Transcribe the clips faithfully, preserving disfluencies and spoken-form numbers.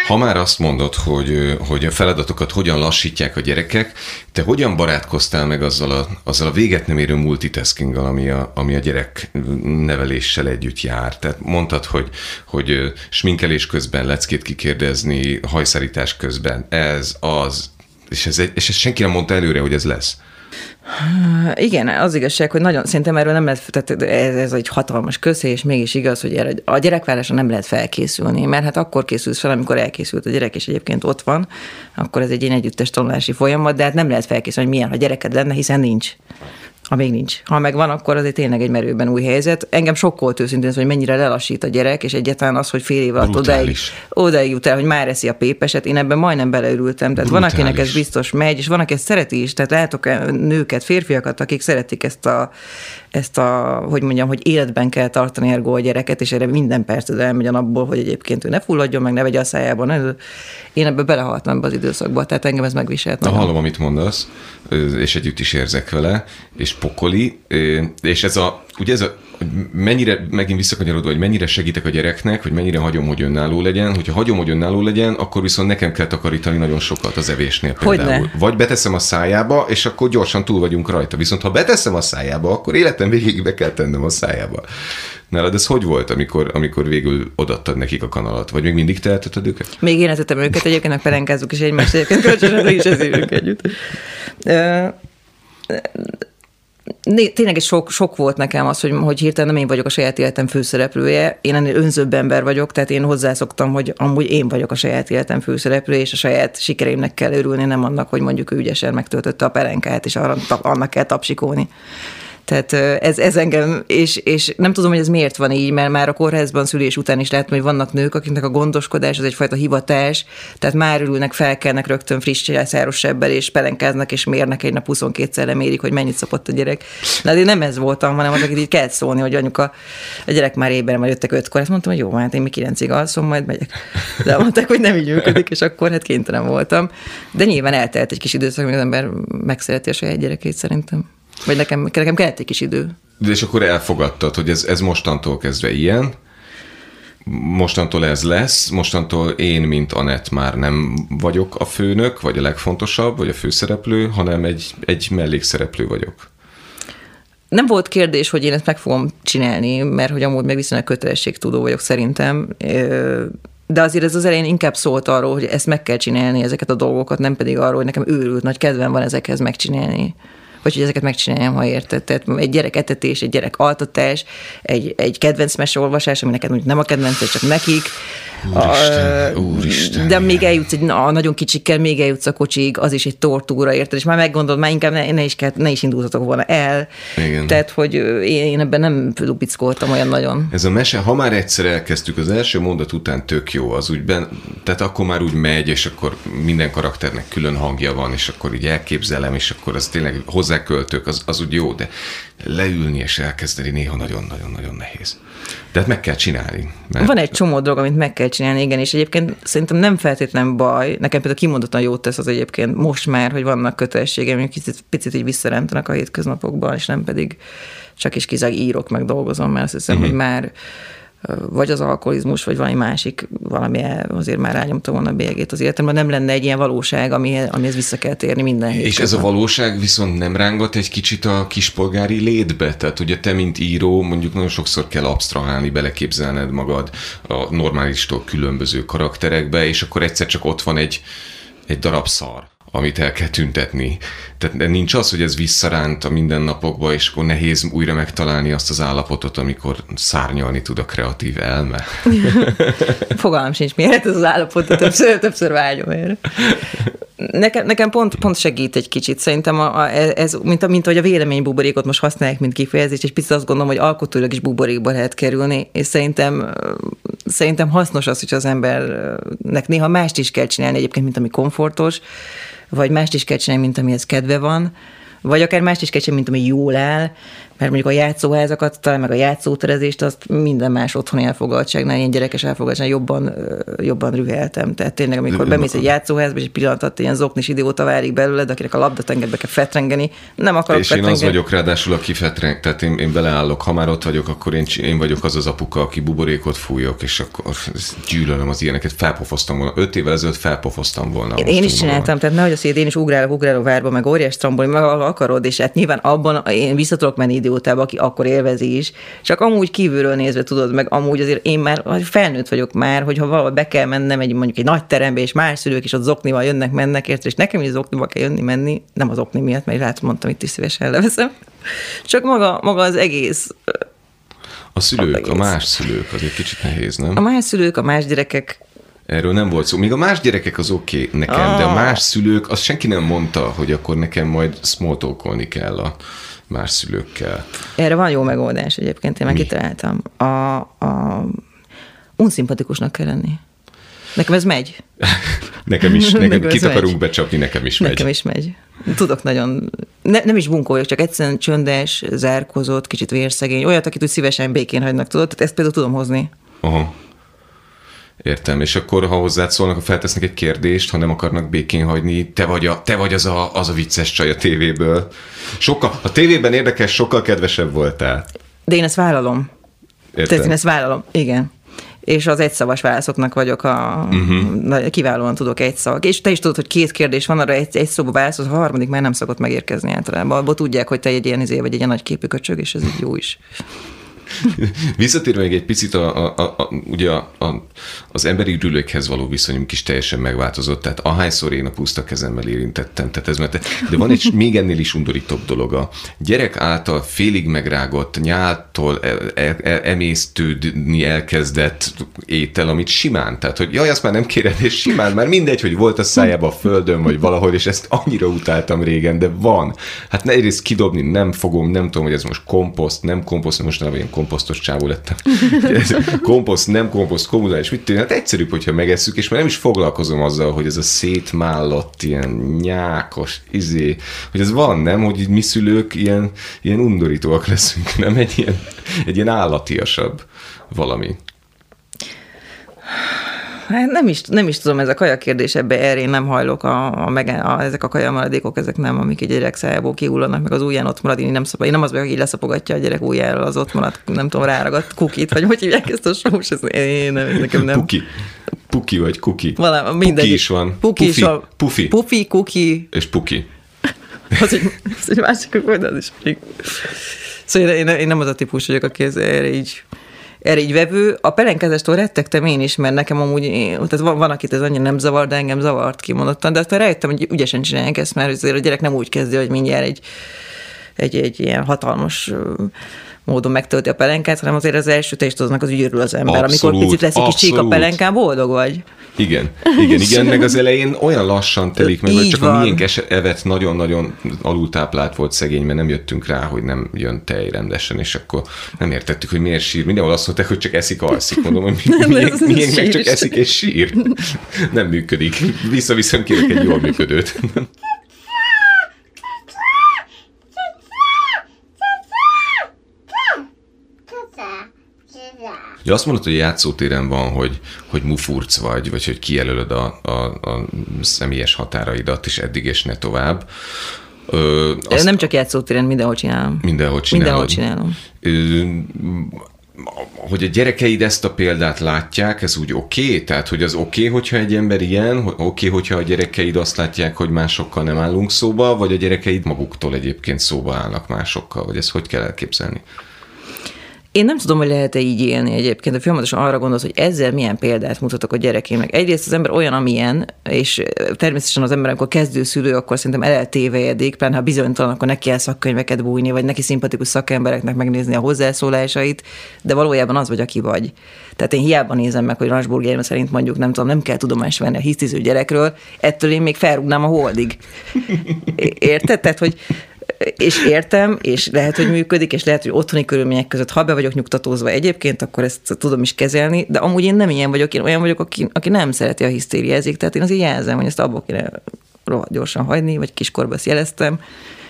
Ha már azt mondod, hogy, hogy a feladatokat hogyan lassítják a gyerekek, te hogyan barátkoztál meg azzal a, azzal a véget nem érő multitaskinggal, ami a, ami a gyerek neveléssel együtt jár? Tehát mondtad, hogy, hogy sminkelés közben leckét kikérdezni, hajszárítás közben, ez, az, és, ez, és ez senki nem mondta előre, hogy ez lesz. Igen, az igazság, hogy nagyon, szerintem erről nem lehet, tehát ez, ez egy hatalmas közhely, és mégis igaz, hogy erre, a gyerekválásra nem lehet felkészülni, mert hát akkor készülsz fel, amikor elkészült a gyerek, és egyébként ott van, akkor ez egy ilyen együttes tanulási folyamat, de hát nem lehet felkészülni, hogy milyen, ha gyereked lenne, hiszen nincs. Ha még nincs. Ha megvan, akkor azért tényleg egy merőben új helyzet. Engem sokkolt őszintén, hogy mennyire lelassít a gyerek, és egyáltalán az, hogy fél év alatt odáig, odáig jut el, hogy már eszi a pépeset. Én ebben majdnem beleürültem. Tehát brutális. Van, akinek ez biztos megy, és van, aki ezt szereti is. Tehát látok nőket, férfiakat, akik szeretik ezt a, ezt a, hogy mondjam, hogy életben kell tartani ergo a gyereket, és erre minden percet elmegy a napból, hogy egyébként ő ne fulladjon, meg ne vegye a szájában. Én ebbe belehaltam be az időszakba, tehát engem ez megviselt. Na, hallom, amit mondasz, és együtt is érzek vele, és pokoli, és ez a, ugye ez a, mennyire, megint visszakanyarodva, hogy mennyire segítek a gyereknek, hogy mennyire hagyom, hogy önálló legyen. Hogyha hagyom, hogy önálló legyen, akkor viszont nekem kell takarítani nagyon sokat az evésnél például. Hogyne? Vagy beteszem a szájába, és akkor gyorsan túl vagyunk rajta. Viszont ha beteszem a szájába, akkor életem végig be kell tennem a szájába. Nálad ez hogy volt, amikor, amikor végül odaadtad nekik a kanalat? Vagy még mindig te elteted őket? Még én eltettem őket, egyébként pelenkázzuk is egymást, egyébként kölcsönösen is ezért együtt. Tényleg egy sok, sok volt nekem az, hogy, hogy hirtelen nem én vagyok a saját életem főszereplője, én ennél önzőbb ember vagyok, tehát én hozzászoktam, hogy amúgy én vagyok a saját életem főszereplője, és a saját sikereimnek kell örülni, nem annak, hogy mondjuk ő ügyesen megtöltötte a pelenkát, és arra, annak kell tapsikolni. Tehát ez, ez engem, és, és nem tudom, hogy ez miért van így, mert már a kórházban szülés után is látom, hogy vannak nők, akiknek a gondoskodás az egyfajta hivatás, tehát már ülnek, felkelnek rögtön friss száros sebbel, és pelenkáznak, és mérnek egy nap huszonkétszer lemérik, hogy mennyit szopott a gyerek. De én nem ez voltam, hanem az, akit így kellett szólni, hogy anyuka, a gyerek már éberen, már jöttek ötkor. Ezt mondtam, hogy jó, hát én még kilencig alszom, majd megyek. De mondták, hogy nem így működik, és akkor hát kénytelen voltam. De nyilván eltelt egy kis időszak, amíg az ember megszereti a saját gyerekét szerintem. Vagy nekem, nekem kellett egy kis idő. De és akkor elfogadtad, hogy ez, ez mostantól kezdve ilyen, mostantól ez lesz, mostantól én, mint Anett már nem vagyok a főnök, vagy a legfontosabb, vagy a főszereplő, hanem egy, egy mellékszereplő vagyok. Nem volt kérdés, hogy én ezt meg fogom csinálni, mert hogy amúgy meg viszonylag kötelességtudó vagyok szerintem, de azért ez az elején inkább szólt arról, hogy ezt meg kell csinálni, ezeket a dolgokat, nem pedig arról, hogy nekem őrült nagy kedvem van ezekhez megcsinálni. Vagy hogy ezeket megcsináljam, ha érted. Tehát egy gyerek etetés, egy gyerek altatás, egy, egy kedvenc meseolvasás, ami neked úgy nem a kedvenc, csak nekik. Úristen, a, úristen. De még eljutsz egy na, nagyon kicsikkel, még eljutsz a kocsig, az is egy tortúra, érted? És már meggondolod, már inkább ne, ne, is, kell, ne is indultatok volna el. Igen. Tehát, hogy én, én ebben nem lupickoltam olyan nagyon. Ez a mese, ha már egyszer elkezdtük, az első mondat után tök jó, az úgy ben, tehát akkor már úgy megy, és akkor minden karakternek külön hangja van, és akkor így elképzelem, és akkor az tényleg hozzáköltök, az, az úgy jó, de leülni és elkezdeni néha nagyon-nagyon-nagyon nehéz. De hát meg kell csinálni. Mert... Van egy csomó dolog, amit meg kell csinálni, igen, és egyébként szerintem nem feltétlen baj. Nekem például kimondottan jót tesz az egyébként most már, hogy vannak kötelességeim, hogy picit, picit így visszarántanak a hétköznapokban, és nem pedig csak is kizárólag írok, meg dolgozom, mert azt hiszem, uh-huh. hogy már vagy az alkoholizmus, vagy valami másik, valami azért már rányomta volna a bélyegét az életemben, nem lenne egy ilyen valóság, amihez, amihez vissza kell térni minden hétköznap. És ez a valóság viszont nem rángat egy kicsit a kispolgári létbe? Tehát ugye te, mint író, mondjuk nagyon sokszor kell absztrahálni, beleképzelned magad a normálistól különböző karakterekbe, és akkor egyszer csak ott van egy, egy darab szar, amit el kell tüntetni. Tehát nincs az, hogy ez visszaránt a mindennapokba, és akkor nehéz újra megtalálni azt az állapotot, amikor szárnyalni tud a kreatív elme. Fogalmam sincs, miért ez az állapot, többször, többször vágyom erre. Nekem, nekem pont, pont segít egy kicsit. Szerintem a, a, ez, mint, mint ahogy a véleménybuborékot most használják, mint kifejezést, és picit azt gondolom, hogy alkotóilag is buborékba lehet kerülni, és szerintem, szerintem hasznos az, hogy az embernek néha mást is kell csinálni egyébként, mint ami komfortos, vagy mást is kell csinálni, mint amihez kedve van, Vagy akár mást is kell, mint ami jól áll, mert mondjuk a játszóházakat, talán meg a játszóterezést, azt minden más otthoni elfoglaltságnál, ilyen gyerekes elfoglaltságnál jobban, jobban rüheltem. Tehát tényleg, amikor bemész egy játszóházba, és egy pillanatot ilyen zoknis idióta válik belőled, akinek a labdatengedbe kell fetrengeni, nem akarok és fetrengeni. És én az vagyok ráadásul, aki fetreng, tehát én, én beleállok, ha már ott vagyok, akkor én, én vagyok az az apuka, aki buborékot fújok, és akkor gyűlölöm az ilyeneket, felpofoztam volna. Öt évvel ezelőtt felpofoztam volna. Én is csináltam, tehát nehogy azt, hogy én is ugrálok, ugrálok várba, meg óriás tramboli, meg akarod, és hát nyilván abban én vissza tudok menni idiótába, aki akkor élvezi is. Csak amúgy kívülről nézve tudod, meg amúgy azért én már felnőtt vagyok már, hogyha valahol be kell mennem egy mondjuk egy nagy terembe, és más szülők is ott zoknival jönnek, mennek, érted, és nekem is zoknival kell jönni, menni, nem az okni miatt, mert rá mondtam, itt is szívesen leveszem. Csak maga, maga az egész. A szülők, a más szülők, az egy kicsit nehéz, nem? A más szülők, a más gyerekek. Erről nem volt szó. Még a más gyerekek az oké okay nekem, ah. de a más szülők, azt senki nem mondta, hogy akkor nekem majd smalltalkolni kell a más szülőkkel. Erre van jó megoldás egyébként, én meg kitaláltam. A, a unszimpatikusnak kell lenni. Nekem ez megy. Nekem is. Nekem, nekem kit megy. akarunk becsapni, nekem is megy. Nekem is megy. Tudok nagyon, ne, nem is bunkóljak, csak egyszerűen csöndes, zárkozott, kicsit vérszegény, olyat, akit úgy szívesen békén hagynak, tudod? Tehát ezt például tudom hozni. Aha. Értem, és akkor, ha hozzád szólnak, ha feltesznek egy kérdést, ha nem akarnak békén hagyni, te vagy, a, te vagy az, a, az a vicces csaj a tévéből. Sokkal, a tévében érdekes, sokkal kedvesebb voltál. De én ezt vállalom. Értem. Tehát én ezt vállalom, igen. És az egyszavas válaszoknak vagyok a... Uh-huh. Kiválóan tudok egyszavak. És te is tudod, hogy két kérdés van, arra egy, egy szóba válaszolsz, a harmadik már nem szokott megérkezni általában. Abba tudják, hogy te egy ilyen izé vagy egy ilyen nagy képű köcsög, és ez így jó is. Visszatérve még egy picit, a, a, a, ugye a, a, az emberi ürülőkhez való viszonyunk is teljesen megváltozott, tehát ahányszor én a puszta kezemmel érintettem, tehát ez mert, de van egy még ennél is undorítóbb dolog. A gyerek által félig megrágott, nyáltól el, el, emésztődni elkezdett étel, amit simán, tehát hogy jaj, azt már nem kéred, és simán, már mindegy, hogy volt a szájában a földön, vagy valahol, és ezt annyira utáltam régen, de van. Hát ne egyrészt kidobni nem fogom, nem tudom, hogy ez most komposzt, nem komposzt, most nem ilyen komposztos csávó lettem. Komposzt, nem komposzt, kommunális, mit tűnik? Hát egyszerűbb, hogyha megesszük, és már nem is foglalkozom azzal, hogy ez a szétmállott, ilyen nyákos, izé, hogy ez van, nem? Hogy így mi szülők ilyen, ilyen undorítóak leszünk, nem? Egy ilyen, egy ilyen állatiasabb valami. Hát nem is, nem is tudom, ez a kaja kérdés, ebbe erre én nem hajlok, a, a, a, ezek a kajamaradékok, ezek nem, amik egy gyerek szájából kihullanak, meg az ujján ott marad, én nem, szab, én nem az vagyok, hogy így leszapogatja a gyerek ujjáról az ott maradt, nem tudom, ráragadt kukit, vagy hogy hívják ezt a sós, ez én nem, ez nekem nem. Puki. Puki vagy kuki. Valami, mindegy. Puki is van. Puki Pufi. is van. Pufi. Pufi, kuki. És puki. az, egy, az egy másik, hogy az is még. Szóval én, én nem az a típus vagyok, aki ez erre így erre így vevő. A pelenkázástól rettegtem én is, mert nekem amúgy, tehát van, van akit ez annyira nem zavar, de engem zavart kimondottan, de aztán rájöttem, hogy ügyesen csinálják ezt, mert azért a gyerek nem úgy kezdi, hogy mindjárt egy, egy, egy ilyen hatalmas módon megtölti a pelenkát, hanem azért az első te is tudnak az ügyről az ember. Abszolút, amikor picit lesz egy kis csík a pelenkán, boldog vagy. Igen, igen, igen, meg az elején olyan lassan telik meg, hogy csak van. A miénk evet nagyon-nagyon alultáplált volt szegény, mert nem jöttünk rá, hogy nem jön tej rendesen, és akkor nem értettük, hogy miért sír. Mindenhol azt mondták, hogy csak eszik, alszik. Mondom, hogy mi, miénk, miénk meg csak eszik és sír. Nem működik. Visszaviszem, kérek egy jól működőt. Ja, azt mondod, hogy a játszótéren van, hogy, hogy mufurc vagy, vagy hogy kijelölöd a, a, a személyes határaidat, és eddig és ne tovább. Ö, azt, nem csak játszótéren, mindenhol csinálom. Mindenhol csinálod. Mindenhol csinálom. Ö, hogy a gyerekeid ezt a példát látják, ez úgy oké? Okay? Tehát, hogy az oké, okay, hogyha egy ember ilyen, oké, okay, hogyha a gyerekeid azt látják, hogy másokkal nem állunk szóba, vagy a gyerekeid maguktól egyébként szóba állnak másokkal, vagy ezt hogy kell elképzelni? Én nem tudom, hogy lehet-e így élni egyébként, de folyamatosan arra gondolsz, hogy ezzel milyen példát mutatok a gyerekének. Egyrészt az ember olyan, amilyen, és természetesen az ember, amikor kezdőszülő, akkor szerintem eltévejedik, pláne ha bizonytalan, akkor neki kell szakkönyveket bújni, vagy neki szimpatikus szakembereknek megnézni a hozzászólásait, de valójában az vagy, aki vagy. Tehát én hiába nézem meg, hogy Rasburger szerint mondjuk nem tudom, nem kell tudomást venni a hisztiző gyerekről, ettől én még felrúgnám a holdig. Érted? Tehát, hogy és értem, és lehet, hogy működik, és lehet, hogy otthoni körülmények között, ha be vagyok nyugtatózva egyébként, akkor ezt tudom is kezelni, de amúgy én nem ilyen vagyok, én olyan vagyok, aki, aki nem szereti a hisztériázik, tehát én azért jelzem, hogy ezt abba kéne rohadt gyorsan hagyni, vagy kiskorban ezt jeleztem,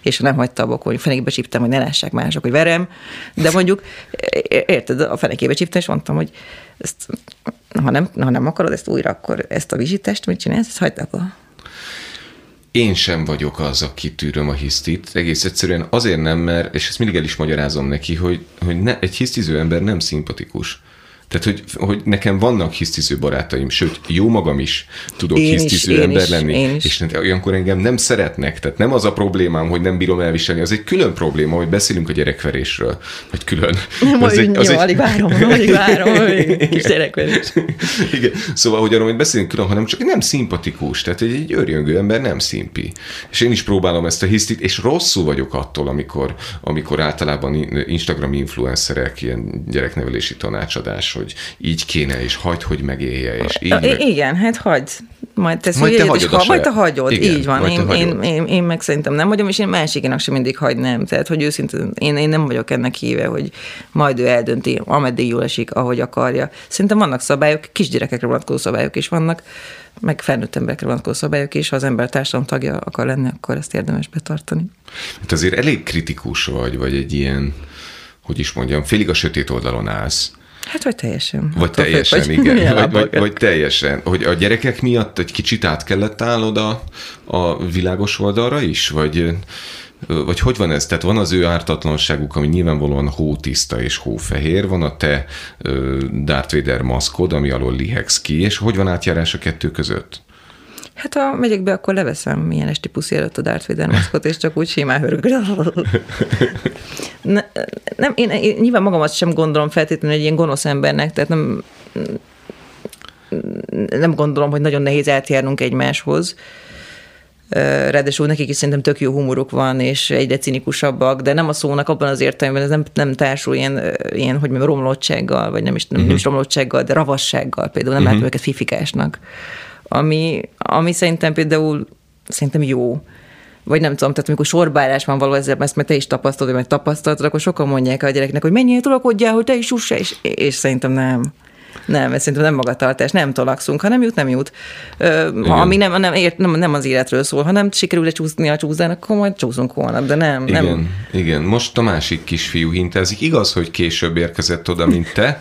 és nem hagyta abba, hogy fenékbe csíptem, hogy ne lássák mások, hogy verem, de mondjuk, érted, a fenékébe csíptem, és mondtam, hogy ezt, ha, nem, ha nem akarod ezt újra, akkor ezt a vizsítást mit csinálsz, ezt hagyd abba. Én sem vagyok az, aki tűröm a hisztit. Egész egyszerűen azért nem, mert, és ezt mindig el is magyarázom neki, hogy, hogy ne, egy hisztiző ember nem szimpatikus. Tehát, hogy, hogy nekem vannak hisztiző barátaim, sőt, jó magam is tudok én hisztiző is, ember is, lenni, és olyankor engem nem szeretnek. Tehát nem az a problémám, hogy nem bírom elviselni, az egy külön probléma, hogy beszélünk a gyerekverésről, vagy külön. Nem, az egy, az jó, egy... alig várom, alig várom, kis gyerekverés. Igen. Szóval, hogy arról, hogy beszélünk külön, hanem csak nem szimpatikus, tehát egy, egy őrjöngő ember nem szimpi. És én is próbálom ezt a hisztit, és rosszul vagyok attól, amikor, amikor általában Instagram influencerek, ilyen gyereknevelési tanácsadás, hogy így kéne, és hagyd, hogy megélje, és így. Meg... Igen, hát hagyd. Majd, tesz, majd, te hagyod ha, majd te hagyod, igen, így van. Én, én, én, én meg szerintem nem hagyom, és én másikénak sem mindig hagynám. Tehát, hogy őszintén én, én nem vagyok ennek híve, hogy majd ő eldönti, ameddig jól esik, ahogy akarja. Szerintem vannak szabályok, kisgyerekekre vonatkozó szabályok is vannak, meg felnőtt emberekre vonatkozó szabályok is, ha az ember társadalom tagja akar lenni, akkor ezt érdemes betartani. Hát azért elég kritikus vagy, vagy egy ilyen, hogy is mondjam, félig a sötét oldalon állsz. Hát, vagy teljesen. Vagy teljesen, vagy, igen. Vagy, vagy, vagy teljesen. Hogy a gyerekek miatt egy kicsit át kellett állnod a, a világos oldalra is? Vagy, vagy hogy van ez? Tehát van az ő ártatlanságuk, ami nyilvánvalóan hótiszta és hófehér, van a te Darth Vader maszkod, ami alól lihegsz ki, és hogy van átjárás a kettő között? Hát ha megyek be, akkor leveszem milyen esti puszi előtt a Darth Vader maszkot, és csak úgy simán hörög. Ne, nem, én, én nyilván magamat sem gondolom feltétlenül egy ilyen gonosz embernek, tehát nem, nem gondolom, hogy nagyon nehéz átjárnunk egymáshoz. Ráadásul nekik is szerintem tök jó humoruk van, és egyre cinikusabbak, de nem a szónak abban az értelemben, ez nem, nem társul ilyen, ilyen, hogy mondjam, romlottsággal, vagy nem is, nem, uh-huh. nem is romlottsággal, de ravassággal például, nem uh-huh. látom őket fifikásnak. Ami, ami szerintem például szerintem jó. Vagy nem tudom, tehát amikor sorbálás van való ezzel, ezt mert te is tapasztalod, vagy tapasztaltad, akkor sokan mondják a gyereknek, hogy menjél, tolakodjál, hogy te is juss, és, és szerintem nem. Nem, ez szerintem nem magatartás, nem tolakszunk, ha nem jut, nem jut. Ö, ami nem, nem, nem, nem az életről szól, ha nem sikerül lecsúszni a csúszdának, akkor majd csúszunk holnap, de nem. Igen, nem. igen. Most a másik kisfiú hintázik. Igaz, hogy később érkezett oda, mint te,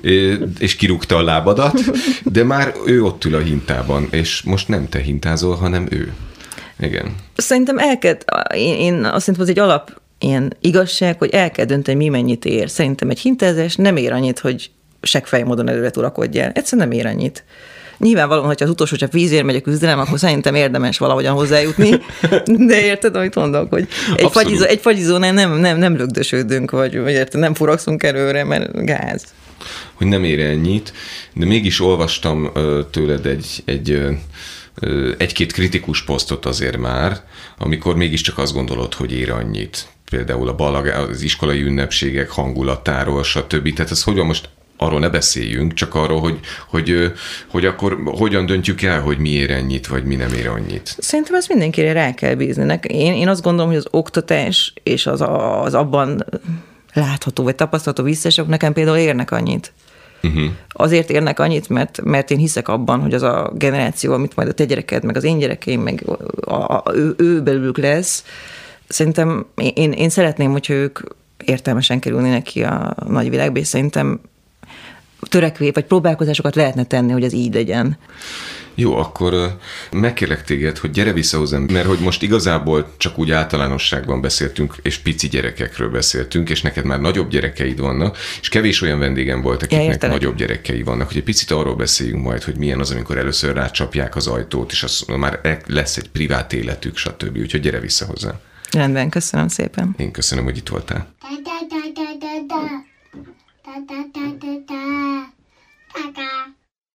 és kirúgta a lábadat, de már ő ott ül a hintában, és most nem te hintázol, hanem ő. Igen. Szerintem el kell, én, én azt szerintem az egy alap ilyen igazság, hogy el kell dönteni, mi mennyit ér. Szerintem egy hintázás nem ér annyit, hogy seggfej módon előre turakodjál. Egyszerűen nem ér annyit. Nyilvánvalóan, hogyha az utolsó csak vízért megy a küzdelem, akkor szerintem érdemes valahogyan hozzájutni, de érted, amit mondok, hogy egy, fagyizó, egy fagyizónál nem, nem, nem lögdösödünk, vagy, vagy érted, nem furakszunk előre, mert gáz. Hogy nem ér ennyit, de mégis olvastam tőled egy, egy egy-két kritikus posztot azért már, amikor mégiscsak azt gondolod, hogy ér annyit. Például a balag, az iskolai ünnepségek hangulatáról, stb. Tehát ez hogyan most arról ne beszéljünk, csak arról, hogy, hogy, hogy akkor hogyan döntjük el, hogy mi ér ennyit, vagy mi nem ér annyit. Szerintem ezt mindenkire rá kell bízni. Én, én azt gondolom, hogy az oktatás és az, az abban látható vagy tapasztalható visszaesések nekem például érnek annyit. Uh-huh. Azért érnek annyit, mert, mert én hiszek abban, hogy az a generáció, amit majd a te gyereked, meg az én gyerekeim, meg a, a, ő, ő belülük lesz, szerintem én, én szeretném, hogyha ők értelmesen kerülnének ki a nagyvilágba, és szerintem törekvé, vagy próbálkozásokat lehetne tenni, hogy ez így legyen. Jó, akkor megkérlek téged, hogy gyere vissza hozzám, mert hogy most igazából csak úgy általánosságban beszéltünk, és pici gyerekekről beszéltünk, és neked már nagyobb gyerekeid vannak, és kevés olyan vendégem volt, akiknek ja, nagyobb gyerekei vannak, hogy egy picit arról beszéljünk majd, hogy milyen az, amikor először rácsapják az ajtót, és az már lesz egy privát életük, stb. Úgyhogy gyere vissza hozzám. Rendben, köszönöm szépen. Én köszönöm, hogy itt voltál.